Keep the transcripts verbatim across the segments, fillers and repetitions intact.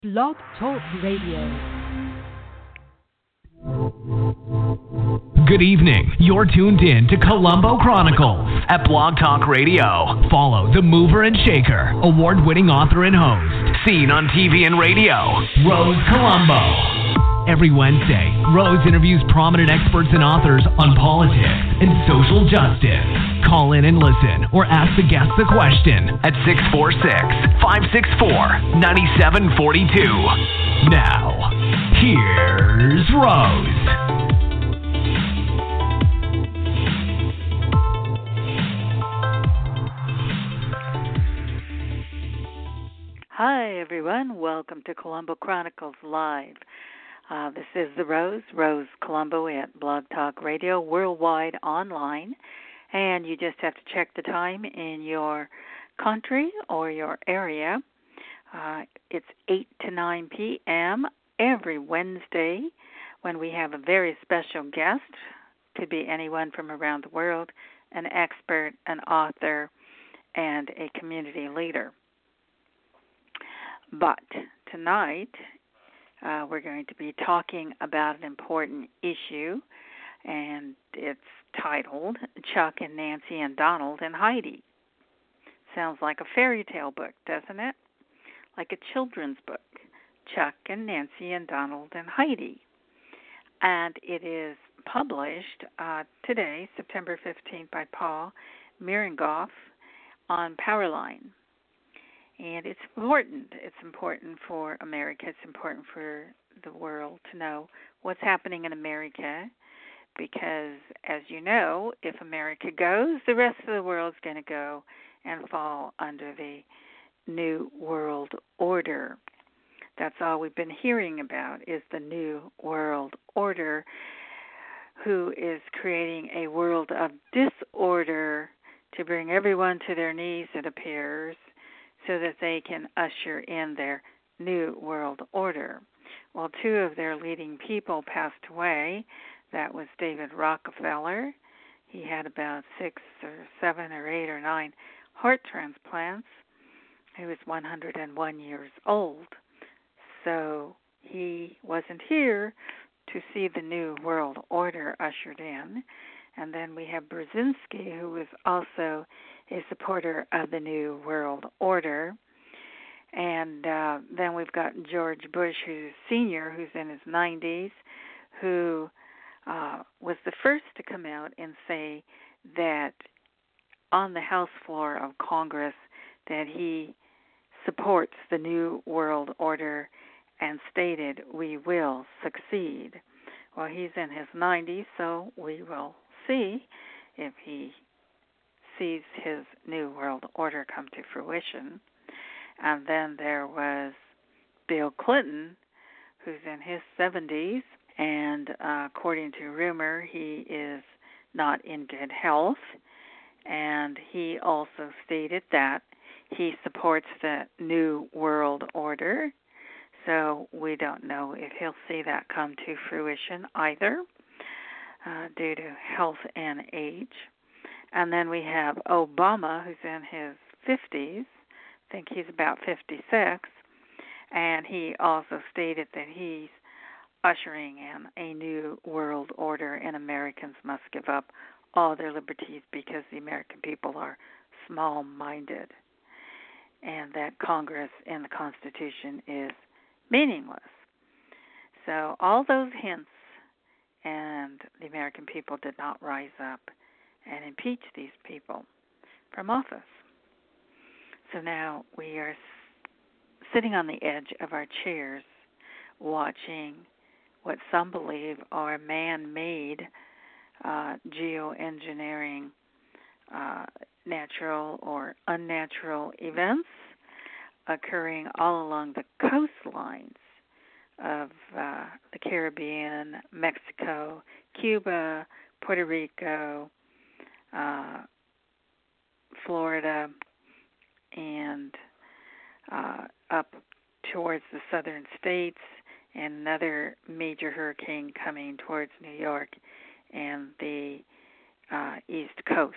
Blog Talk Radio. Good evening. You're tuned in to Colombo Chronicles at Blog Talk Radio. Follow the mover and shaker, award-winning author and host, seen on T V and radio, Rose Colombo. Every Wednesday, Rose interviews prominent experts and authors on politics and social justice. Call in and listen or ask the guests a question at six four six, five six four, nine seven four two. Now, here's Rose. Hi, everyone. Welcome to Colombo Chronicles Live. Uh, this is the Rose, Rose Colombo at Blog Talk Radio, worldwide online. And you just have to check the time in your country or your area. Uh, it's eight to nine p.m. every Wednesday when we have a very special guest. Could be anyone from around the world, an expert, an author, and a community leader. But tonight, uh, we're going to be talking about an important issue, and it's titled Chuck and Nancy and Donald and Heidi. Sounds like a fairy tale book, doesn't it? Like a children's book, Chuck and Nancy and Donald and Heidi. And it is published uh, today, September fifteenth, by Paul Mirengoff on Powerline. And it's important. It's important for America. It's important for the world to know what's happening in America because, as you know, if America goes, the rest of the world's going to go and fall under the New World Order. That's all we've been hearing about is the New World Order, who is creating a world of disorder to bring everyone to their knees, it appears, so that they can usher in their New World Order. Well, two of their leading people passed away. That was David Rockefeller. He had about six or seven or eight or nine heart transplants. He was one hundred one years old. So he wasn't here to see the New World Order ushered in. And then we have Brzezinski, who was also a supporter of the New World Order. And uh, then we've got George Bush, who's senior, who's in his nineties, who uh, was the first to come out and say that on the House floor of Congress that he supports the New World Order and stated, "We will succeed." Well, he's in his nineties, so we will see if he sees his New World Order come to fruition. And then there was Bill Clinton, who's in his seventies, and uh, according to rumor, he is not in good health. And he also stated that he supports the New World Order. So we don't know if he'll see that come to fruition either, uh, due to health and age. And then we have Obama, who's in his fifties. I think he's about fifty-six. And he also stated that he's ushering in a new world order and Americans must give up all their liberties because the American people are small-minded and that Congress and the Constitution is meaningless. So all those hints, and the American people did not rise up and impeach these people from office. So now we are sitting on the edge of our chairs watching what some believe are man-made uh, geoengineering, uh, natural or unnatural events occurring all along the coastlines of uh, the Caribbean, Mexico, Cuba, Puerto Rico, uh, Florida, and uh, up towards the southern states, and another major hurricane coming towards New York and the uh, East Coast.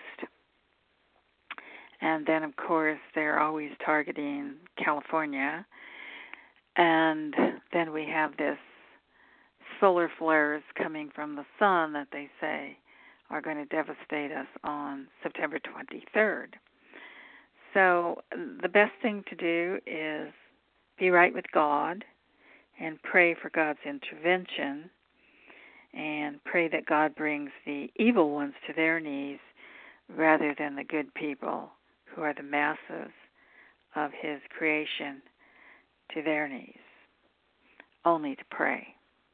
And then, of course, they're always targeting California And then we have this solar flares coming from the sun that they say are going to devastate us on September twenty-third. So the best thing to do is be right with God and pray for God's intervention and pray that God brings the evil ones to their knees rather than the good people who are the masses of His creation to their knees. Only to pray.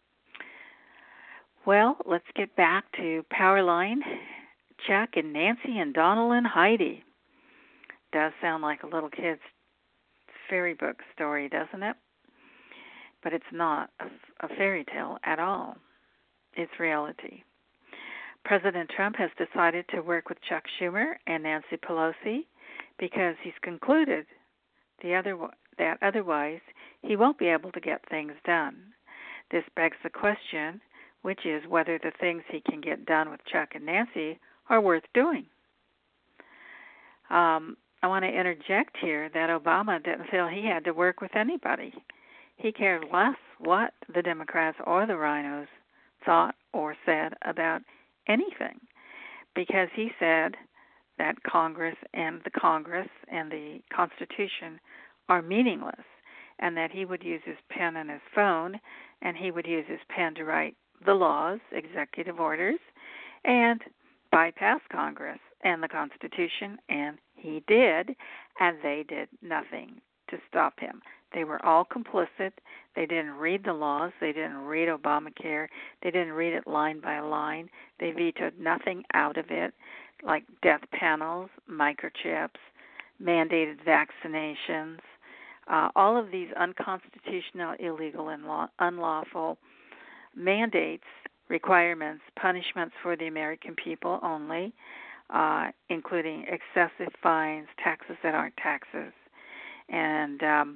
Well, let's get back to Powerline. Chuck and Nancy and Donald and Heidi. Does sound like a little kid's fairy book story, doesn't it? But it's not a fairy tale at all. It's reality. President Trump has decided to work with Chuck Schumer and Nancy Pelosi because he's concluded the other that otherwise he won't be able to get things done. This begs the question, which is whether the things he can get done with Chuck and Nancy are worth doing. Um, I want to interject here that Obama didn't feel he had to work with anybody. He cared less what the Democrats or the rhinos thought or said about anything, because he said that Congress and the Congress and the Constitution are meaningless, and that he would use his pen and his phone, and he would use his pen to write the laws, executive orders, and bypass Congress and the Constitution, and he did, and they did nothing to stop him. They were all complicit. They didn't read the laws. They didn't read Obamacare. They didn't read it line by line. They vetoed nothing out of it, like death panels, microchips, mandated vaccinations, uh, all of these unconstitutional, illegal, and law, unlawful mandates, requirements, punishments for the American people only, uh, including excessive fines, taxes that aren't taxes, and um,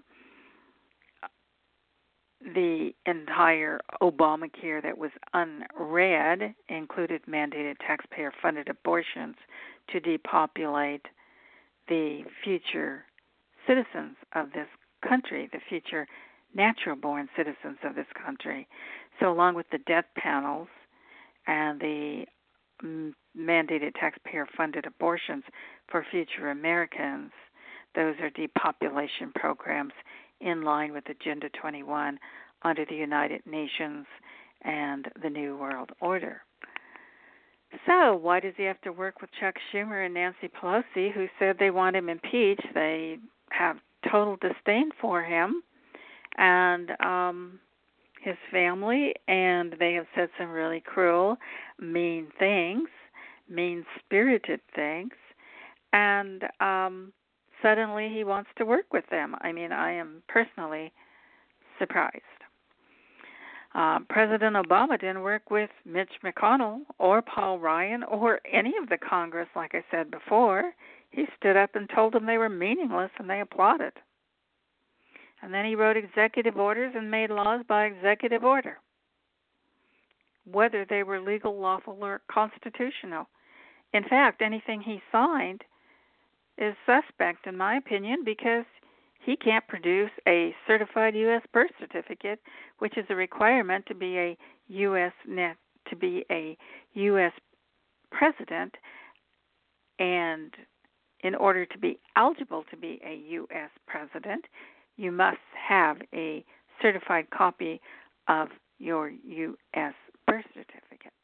the entire Obamacare that was unread included mandated taxpayer-funded abortions to depopulate the future citizens of this country, the future natural-born citizens of this country. So along with the death panels and the mandated taxpayer-funded abortions for future Americans, those are depopulation programs in line with Agenda twenty-one under the United Nations and the New World Order. So why does he have to work with Chuck Schumer and Nancy Pelosi, who said they want him impeached? They have total disdain for him and um, his family, and they have said some really cruel, mean things, mean-spirited things, and um, suddenly he wants to work with them. I mean, I am personally surprised. Uh, President Obama didn't work with Mitch McConnell or Paul Ryan or any of the Congress, like I said before. He stood up and told them they were meaningless, and they applauded. And then he wrote executive orders and made laws by executive order, whether they were legal, lawful, or constitutional. In fact, anything he signed is suspect, in my opinion, because he can't produce a certified U S birth certificate, which is a requirement to be a U S net to be a U S president, and in order to be eligible to be a U S president, you must have a certified copy of your U S birth certificate.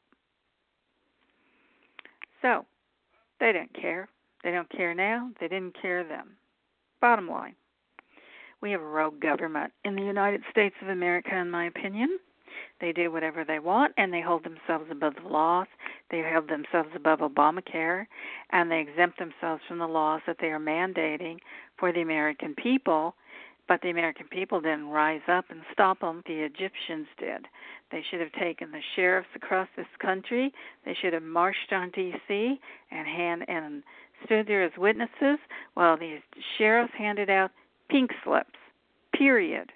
So, they don't care. They don't care now. They didn't care then. Bottom line, we have a rogue government in the United States of America, in my opinion. They do whatever they want, and they hold themselves above the laws. They hold themselves above Obamacare, and they exempt themselves from the laws that they are mandating for the American people. But the American people didn't rise up and stop them. The Egyptians did. They should have taken the sheriffs across this country. They should have marched on D C and hand and stood there as witnesses while the sheriffs handed out pink slips, period.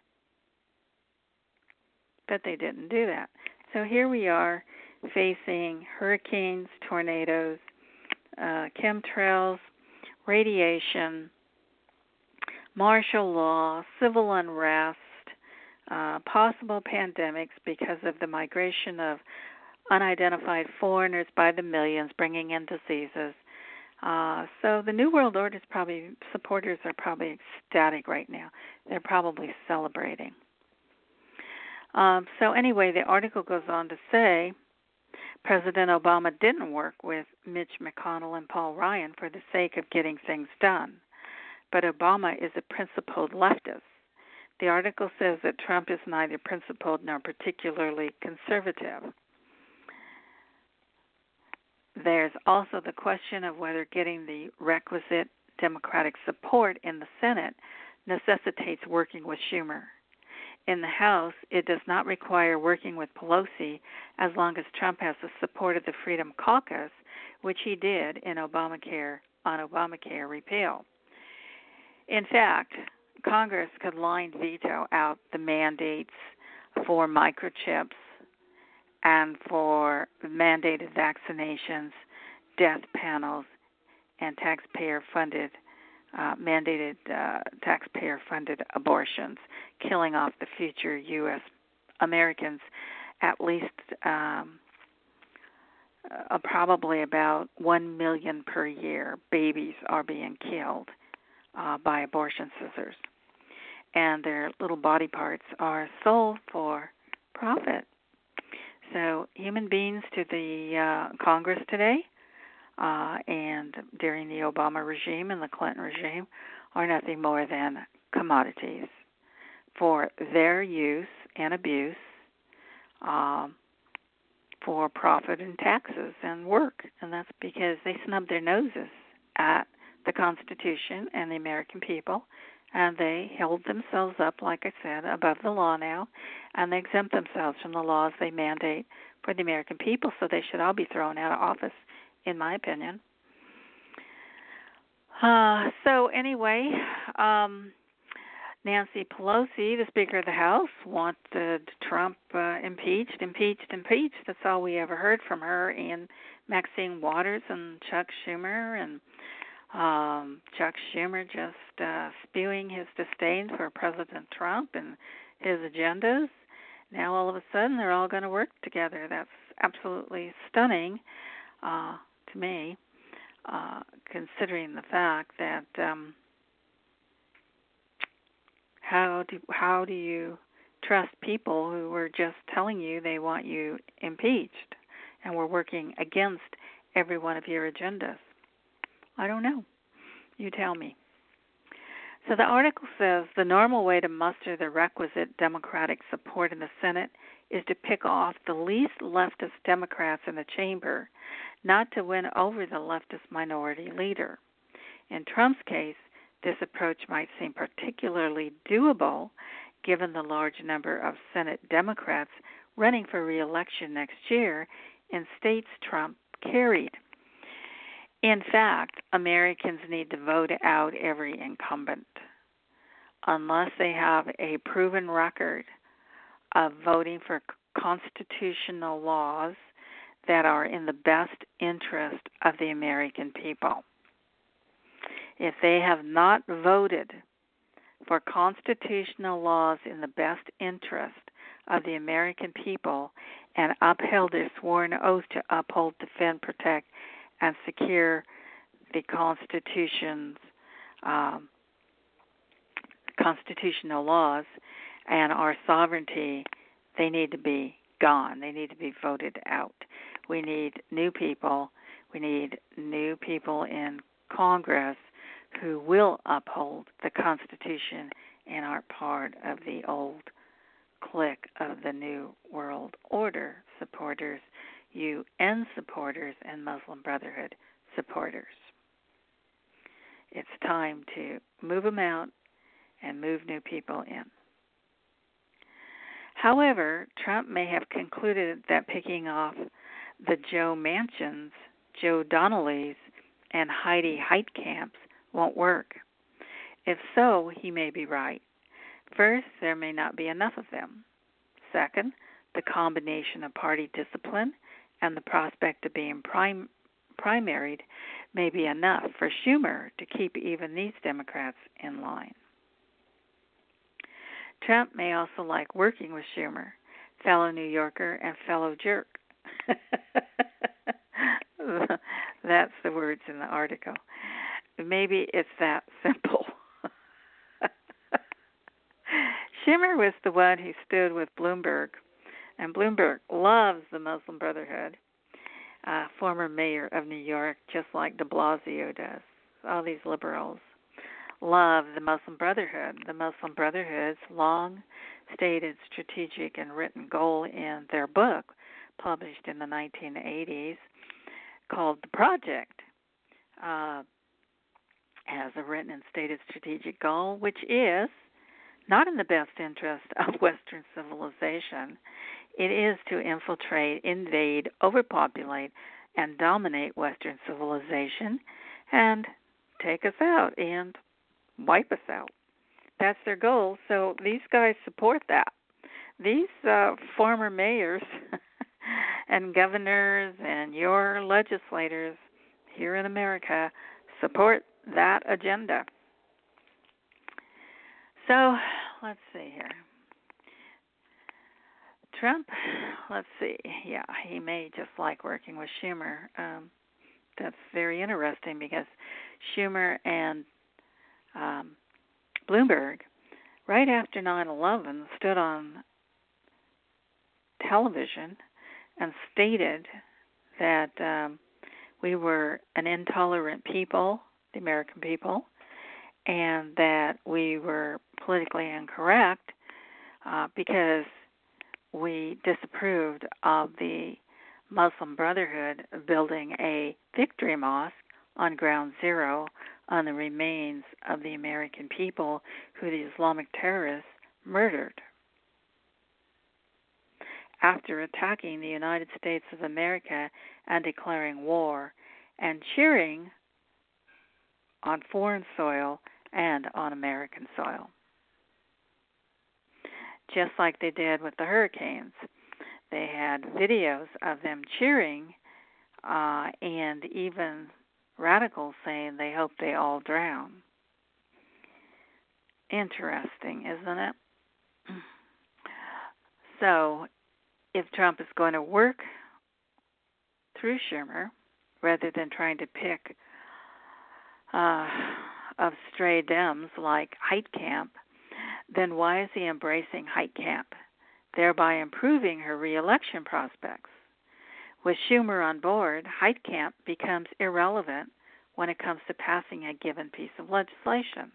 But they didn't do that. So here we are facing hurricanes, tornadoes, uh, chemtrails, radiation, martial law, civil unrest, uh, possible pandemics because of the migration of unidentified foreigners by the millions, bringing in diseases. Uh, so the New World Order's probably supporters are probably ecstatic right now. They're probably celebrating. Um, so anyway, the article goes on to say President Obama didn't work with Mitch McConnell and Paul Ryan for the sake of getting things done, but Obama is a principled leftist. The article says that Trump is neither principled nor particularly conservative. There's also the question of whether getting the requisite Democratic support in the Senate necessitates working with Schumer. In the House, it does not require working with Pelosi as long as Trump has the support of the Freedom Caucus, which he did in Obamacare on Obamacare repeal. In fact, Congress could line veto out the mandates for microchips and for mandated vaccinations, death panels, and taxpayer-funded, uh, mandated uh, taxpayer-funded abortions, killing off the future U S Americans. At least um, uh, probably about one million per year babies are being killed uh, by abortion scissors, and their little body parts are sold for profit. So human beings to the uh, Congress today uh, and during the Obama regime and the Clinton regime are nothing more than commodities for their use and abuse, um, for profit and taxes and work. And that's because they snub their noses at the Constitution and the American people, and they held themselves up, like I said, above the law now, and they exempt themselves from the laws they mandate for the American people, so they should all be thrown out of office, in my opinion. Uh, so anyway, um, Nancy Pelosi, the Speaker of the House, wanted Trump uh, impeached, impeached, impeached. That's all we ever heard from her and Maxine Waters and Chuck Schumer, and Um, Chuck Schumer just uh, spewing his disdain for President Trump and his agendas. Now all of a sudden they're all going to work together. That's absolutely stunning uh, to me, uh, considering the fact that um, how do how do you trust people who were just telling you they want you impeached and were working against every one of your agendas? I don't know. You tell me. So the article says the normal way to muster the requisite Democratic support in the Senate is to pick off the least leftist Democrats in the chamber, not to win over the leftist minority leader. In Trump's case, this approach might seem particularly doable given the large number of Senate Democrats running for re-election next year in states Trump carried. In fact, Americans need to vote out every incumbent unless they have a proven record of voting for constitutional laws that are in the best interest of the American people. If they have not voted for constitutional laws in the best interest of the American people and upheld their sworn oath to uphold, defend, protect, and secure the Constitution's um, constitutional laws and our sovereignty, they need to be gone. They need to be voted out. We need new people. We need new people in Congress who will uphold the Constitution and are part of the old clique of the New World Order supporters, U N supporters, and Muslim Brotherhood supporters. It's time to move them out and move new people in. However, Trump may have concluded that picking off the Joe Manchins, Joe Donnellys, and Heidi Heitkamps won't work. If so, he may be right. First, there may not be enough of them. Second, the combination of party discipline and the prospect of being prim- primaried may be enough for Schumer to keep even these Democrats in line. Trump may also like working with Schumer, fellow New Yorker and fellow jerk. That's the words in the article. Maybe it's that simple. Schumer was the one who stood with Bloomberg, and Bloomberg loves the Muslim Brotherhood, uh, former mayor of New York, just like de Blasio does. All these liberals love the Muslim Brotherhood. The Muslim Brotherhood's long-stated strategic and written goal in their book, published in the nineteen eighties, called The Project, uh, has a written and stated strategic goal, which is not in the best interest of Western civilization. It is to infiltrate, invade, overpopulate, and dominate Western civilization and take us out and wipe us out. That's their goal. So these guys support that. These uh, former mayors and governors and your legislators here in America support that agenda. So let's see here. Trump, let's see. Yeah, he may just like working with Schumer. Um, that's very interesting because Schumer and um, Bloomberg, right after nine eleven, stood on television and stated that um, we were an intolerant people, the American people, and that we were politically incorrect uh, because we disapproved of the Muslim Brotherhood building a victory mosque on ground zero on the remains of the American people who the Islamic terrorists murdered. After attacking the United States of America and declaring war and cheering on foreign soil and on American soil. Just like they did with the hurricanes. They had videos of them cheering uh, and even radicals saying they hope they all drown. Interesting, isn't it? So, if Trump is going to work through Schumer, rather than trying to pick uh, of stray Dems like Heitkamp, then why is he embracing Heitkamp, thereby improving her re-election prospects? With Schumer on board, Heitkamp becomes irrelevant when it comes to passing a given piece of legislation.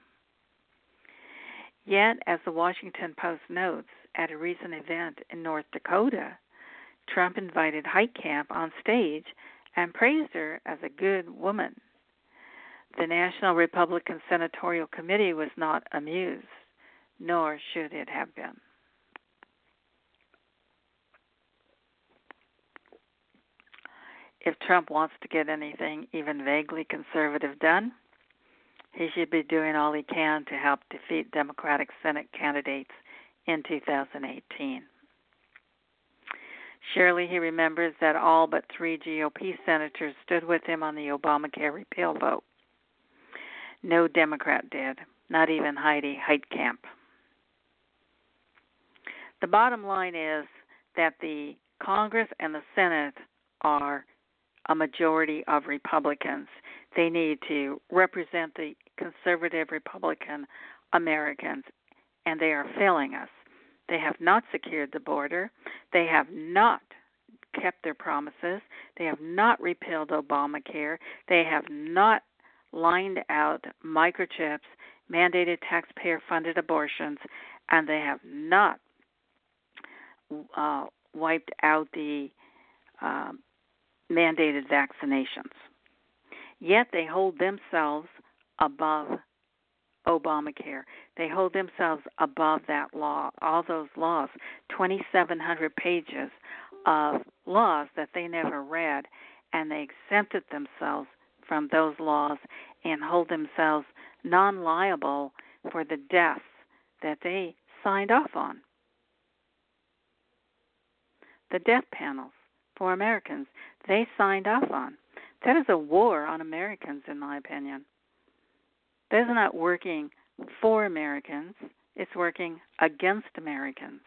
Yet, as the Washington Post notes, at a recent event in North Dakota, Trump invited Heitkamp on stage and praised her as a good woman. The National Republican Senatorial Committee was not amused, nor should it have been. If Trump wants to get anything even vaguely conservative done, he should be doing all he can to help defeat Democratic Senate candidates in two thousand eighteen. Surely he remembers that all but three G O P senators stood with him on the Obamacare repeal vote. No Democrat did, not even Heidi Heitkamp. The bottom line is that the Congress and the Senate are a majority of Republicans. They need to represent the conservative Republican Americans, and they are failing us. They have not secured the border. They have not kept their promises. They have not repealed Obamacare. They have not lined out microchips, mandated taxpayer-funded abortions, and they have not uh, wiped out the uh, mandated vaccinations. Yet they hold themselves above Obamacare. They hold themselves above that law, all those laws, twenty-seven hundred pages of laws that they never read, and they exempted themselves from those laws and hold themselves non-liable for the deaths that they signed off on. The death panels for Americans they signed off on. That is a war on Americans, in my opinion. That is not working for Americans. it's working against Americans.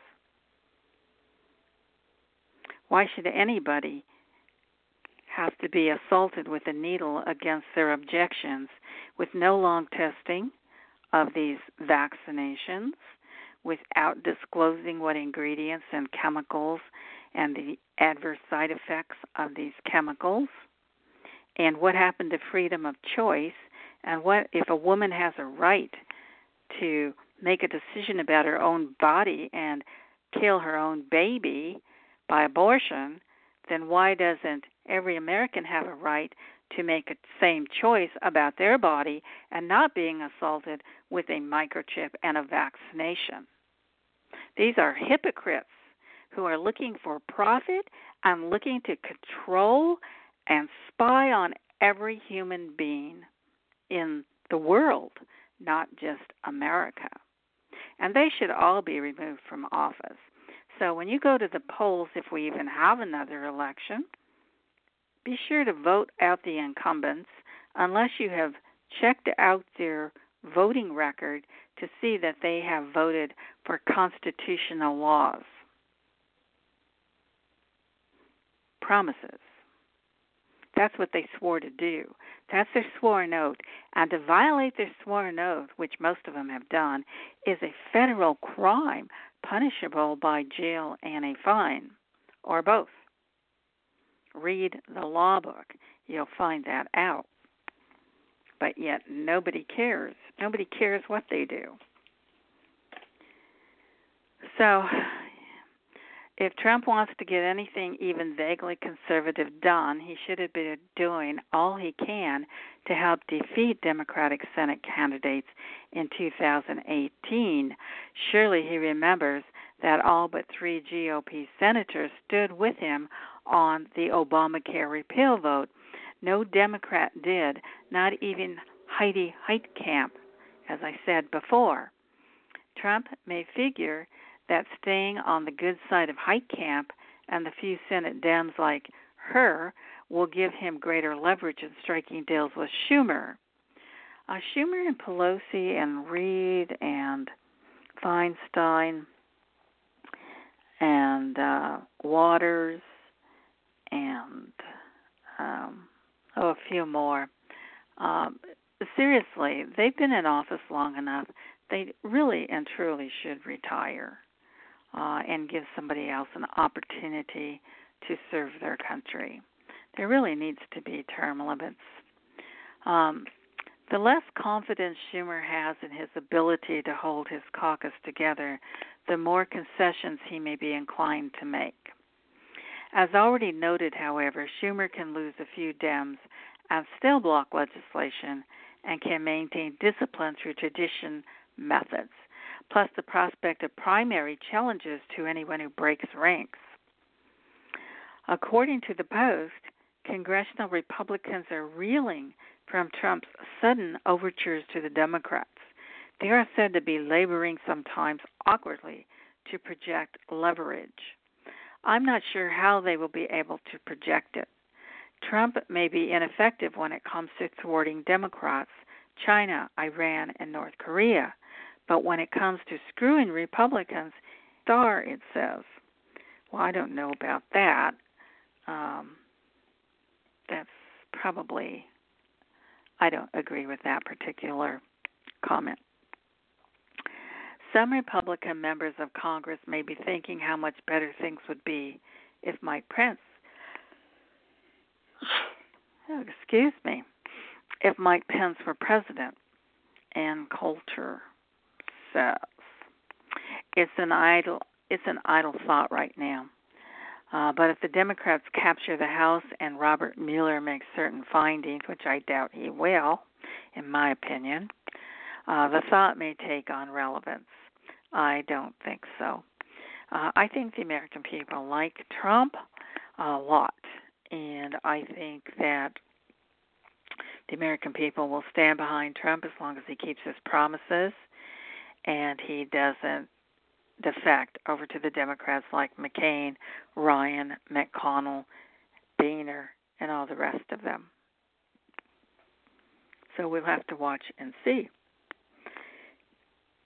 Why should anybody have to be assaulted with a needle against their objections with no long testing of these vaccinations, without disclosing what ingredients and chemicals and the adverse side effects of these chemicals? And what happened to freedom of choice? And what if a woman has a right to make a decision about her own body and kill her own baby by abortion, then why doesn't every American have a right to make a same choice about their body and not being assaulted with a microchip and a vaccination? These are hypocrites who are looking for profit and looking to control and spy on every human being in the world, not just America. And they should all be removed from office. So when you go to the polls, if we even have another election, be sure to vote out the incumbents unless you have checked out their voting record to see that they have voted for constitutional laws. Promises. That's what they swore to do. That's their sworn oath. And to violate their sworn oath, which most of them have done, is a federal crime punishable by jail and a fine, or both. Read the law book. You'll find that out. But yet nobody cares. Nobody cares what they do. So if Trump wants to get anything even vaguely conservative done, he should have been doing all he can to help defeat Democratic Senate candidates in two thousand eighteen. Surely he remembers that all but three G O P senators stood with him on the Obamacare repeal vote. No Democrat did, not even Heidi Heitkamp, as I said before. Trump may figure that staying on the good side of Heitkamp and the few Senate Dems like her will give him greater leverage in striking deals with Schumer. Uh, Schumer and Pelosi and Reid and Feinstein and uh, Waters and um, oh, a few more. Um, seriously, they've been in office long enough. They really and truly should retire uh, and give somebody else an opportunity to serve their country. There really needs to be term limits. Um, the less confidence Schumer has in his ability to hold his caucus together, the more concessions he may be inclined to make. As already noted, however, Schumer can lose a few Dems and still block legislation and can maintain discipline through tradition methods, plus the prospect of primary challenges to anyone who breaks ranks. According to the Post, congressional Republicans are reeling from Trump's sudden overtures to the Democrats. They are said to be laboring, sometimes awkwardly, to project leverage. I'm not sure how they will be able to project it. Trump may be ineffective when it comes to thwarting Democrats, China, Iran, and North Korea. But when it comes to screwing Republicans, star, it says. Well, I don't know about that. Um, that's probably, I don't agree with that particular comment. Some Republican members of Congress may be thinking how much better things would be if Mike Pence, oh, excuse me, if Mike Pence were president. And Coulter says, it's an idle, it's an idle thought right now. Uh, but if the Democrats capture the House and Robert Mueller makes certain findings, which I doubt he will, in my opinion, uh, the thought may take on relevance. I don't think so. Uh, I think the American people like Trump a lot, and I think that the American people will stand behind Trump as long as he keeps his promises and he doesn't defect over to the Democrats like McCain, Ryan, McConnell, Boehner, and all the rest of them. So we'll have to watch and see.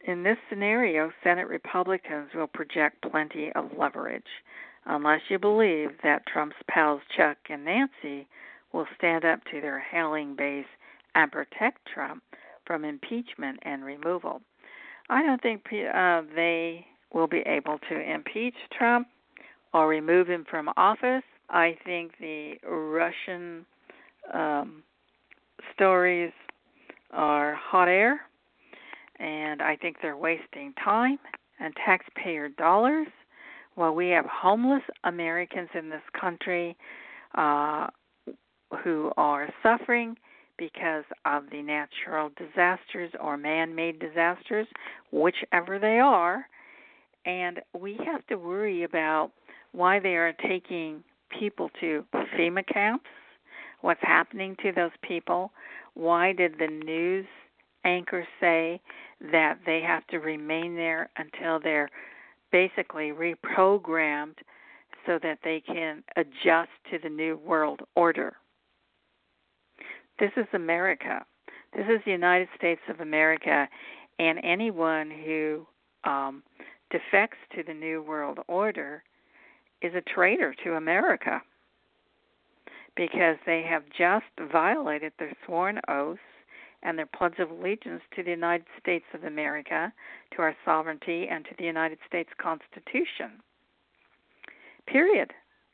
in this scenario, Senate Republicans will project plenty of leverage, unless you believe that Trump's pals Chuck and Nancy will stand up to their hailing base and protect Trump from impeachment and removal. I don't think uh, they will be able to impeach Trump or remove him from office. I think the Russian um, stories are hot air, and I think they're wasting time and taxpayer dollars while we have homeless Americans in this country uh, who are suffering because of the natural disasters or man-made disasters, whichever they are. And we have to worry about why they are taking people to FEMA camps, what's happening to those people. Why did the news anchors say that they have to remain there until they're basically reprogrammed so that they can adjust to the new world order? This is America. This is the United States of America, and anyone who um, defects to the new world order is a traitor to America because they have just violated their sworn oaths and their pledge of allegiance to the United States of America, to our sovereignty, and to the United States Constitution. Period.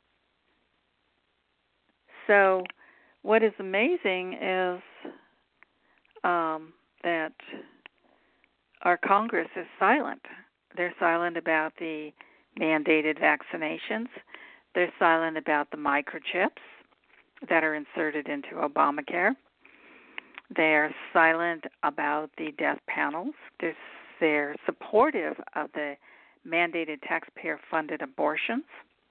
So what is amazing is um, that our Congress is silent. They're silent about the mandated vaccinations. They're silent about the microchips that are inserted into Obamacare. They're silent about the death panels. They're, they're supportive of the mandated taxpayer-funded abortions.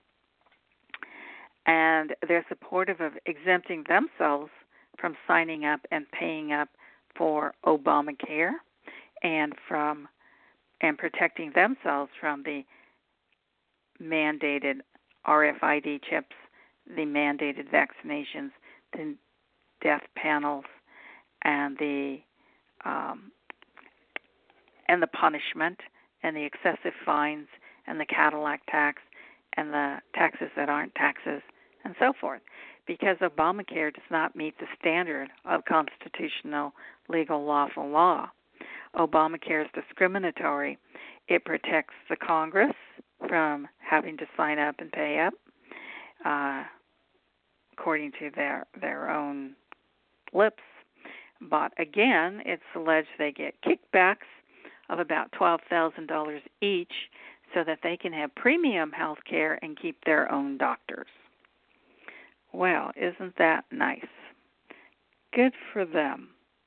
And they're supportive of exempting themselves from signing up and paying up for Obamacare and from and protecting themselves from the mandated R F I D chips, the mandated vaccinations, the death panels, and the um, and the punishment and the excessive fines and the Cadillac tax and the taxes that aren't taxes and so forth, because Obamacare does not meet the standard of constitutional, legal, lawful law. Obamacare is discriminatory. It protects the Congress from having to sign up and pay up, uh, according to their their own lips. But again, it's alleged they get kickbacks of about twelve thousand dollars each so that they can have premium health care and keep their own doctors. Well, isn't that nice? Good for them.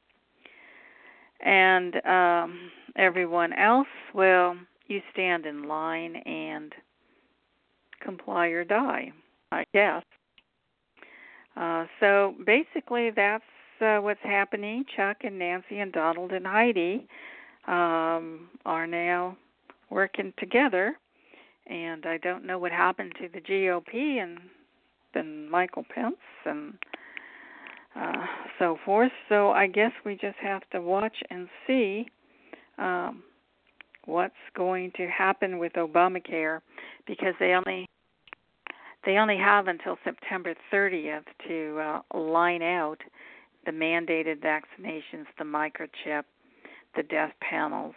And um, everyone else, well, you stand in line and comply or die, I guess. Uh, so basically that's uh, what's happening. Chuck and Nancy and Donald and Heidi um, are now working together. And I don't know what happened to the G O P and then Michael Pence and uh, so forth. So I guess we just have to watch and see um, what's going to happen with Obamacare, because they only they only have until September thirtieth to uh, line out the mandated vaccinations, the microchip, the death panels,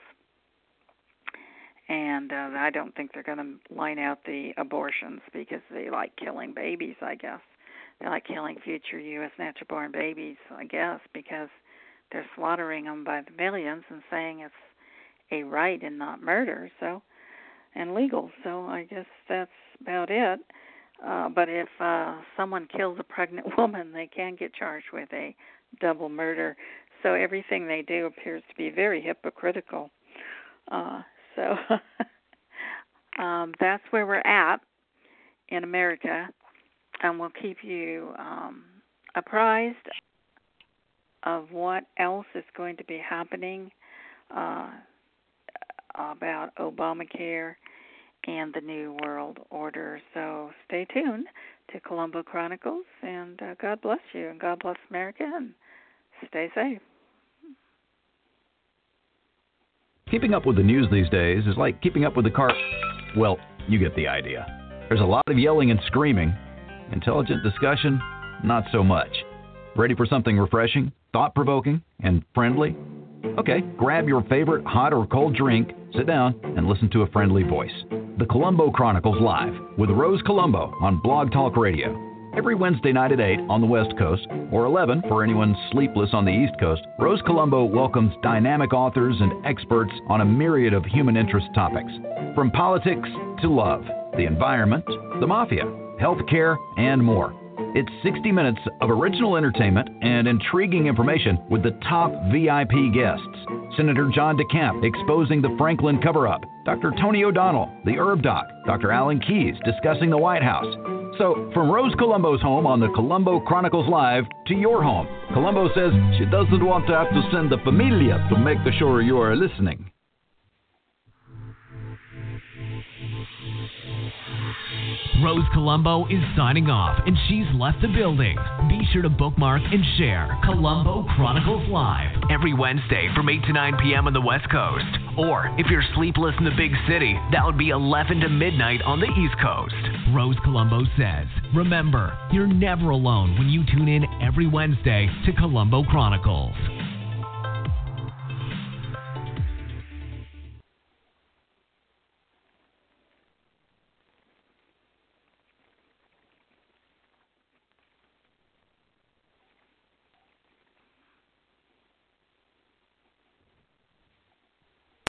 and uh, I don't think they're going to line out the abortions because they like killing babies, I guess. They like killing future U S natural-born babies, I guess, because they're slaughtering them by the millions and saying it's a right and not murder, so and legal. So I guess that's about it. Uh, but if uh, someone kills a pregnant woman, they can get charged with a double murder. So everything they do appears to be very hypocritical. Uh, so um, that's where we're at in America, and we'll keep you um, apprised of what else is going to be happening uh, about Obamacare and the New World Order. So stay tuned to Colombo Chronicles, and uh, God bless you, and God bless America, and stay safe. Keeping up with the news these days is like keeping up with the car. Well, you get the idea. There's a lot of yelling and screaming. Intelligent discussion, not so much. Ready for something refreshing, thought-provoking, and friendly? Okay, grab your favorite hot or cold drink, sit down, and listen to a friendly voice. The Columbo Chronicles Live with Rose Columbo on Blog Talk Radio. Every Wednesday night at eight on the West Coast, or eleven for anyone sleepless on the East Coast, Rose Columbo welcomes dynamic authors and experts on a myriad of human interest topics. From politics to love, the environment, the mafia, healthcare, and more. It's sixty minutes of original entertainment and intriguing information with the top V I P guests. Senator John DeCamp exposing the Franklin cover-up, Doctor Tony O'Donnell, the Herb Doc, Doctor Alan Keyes discussing the White House. So, from Rose Columbo's home on the Columbo Chronicles Live to your home, Columbo says she doesn't want to have to send the familia to make sure you are listening. Rose Columbo is signing off, and she's left the building. Be sure to bookmark and share Columbo Chronicles Live every Wednesday from eight to nine p.m. on the West Coast. Or, if you're sleepless in the big city, that would be eleven to midnight on the East Coast. Rose Columbo says, remember, you're never alone when you tune in every Wednesday to Columbo Chronicles.